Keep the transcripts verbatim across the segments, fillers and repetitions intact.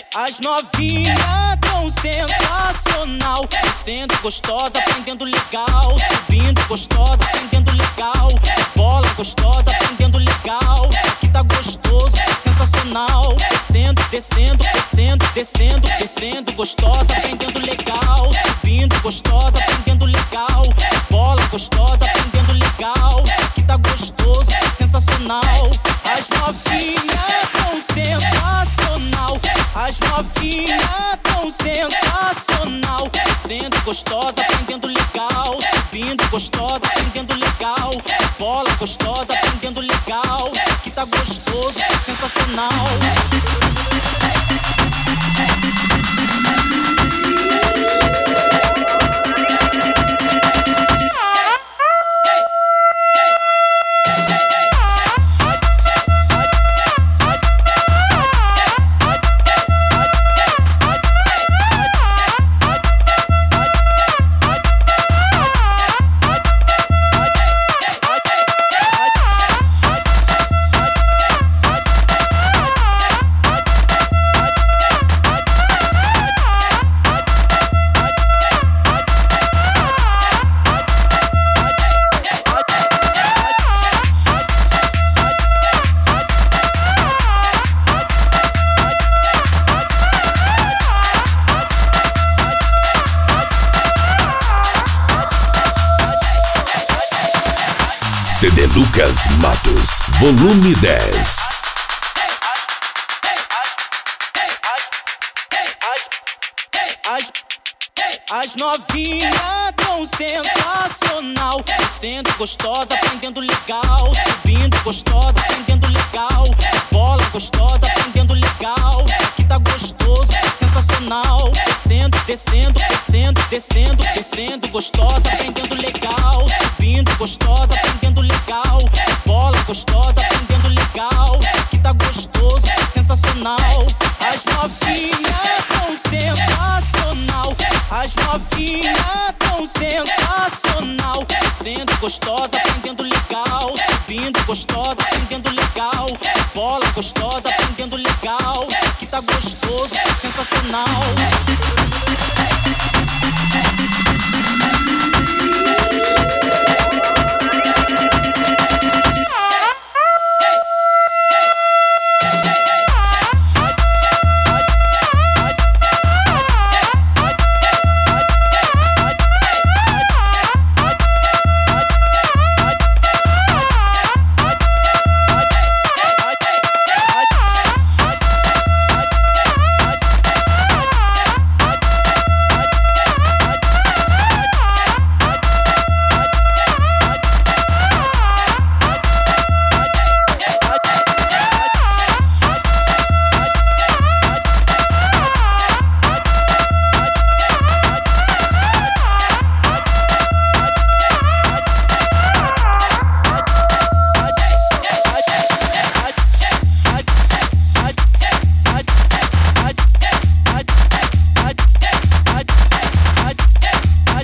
As novinhas tão sensacional, descendo gostosa, aprendendo legal, subindo gostosa, aprendendo legal, bola gostosa, aprendendo legal, aqui tá gostoso, sensacional, descendo, descendo, descendo, descendo, descendo gostosa, aprendendo legal, subindo gostosa, aprendendo legal, bola gostosa, aprendendo legal, aqui tá gostoso, sensacional. As novinhas tão sensacional, as novinhas tão sensacional, descendo gostosa, aprendendo legal, subindo gostosa, aprendendo legal, bola gostosa, aprendendo legal, que tá gostoso, sensacional. C D Lucas Matos, volume dez. As, as novinhas tão sensacional, descendo gostosa, aprendendo legal, subindo gostosa, aprendendo legal, bola gostosa, aprendendo legal, aqui tá gostoso, sensacional, descendo, descendo, descendo, descendo, descendo gostosa, aprendendo legal, subindo gostosa, aprendendo legal, bola gostosa, aprendendo legal, aqui tá gostoso, sensacional. As novinhas tão sensacional, as novinhas tão sensacional, descendo gostosa, aprendendo legal, subindo gostosa, aprendendo legal, bola gostosa, aprendendo legal, aqui tá gostoso, sensacional.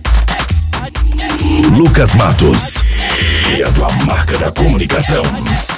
Lucas Matos, criando a marca da comunicação.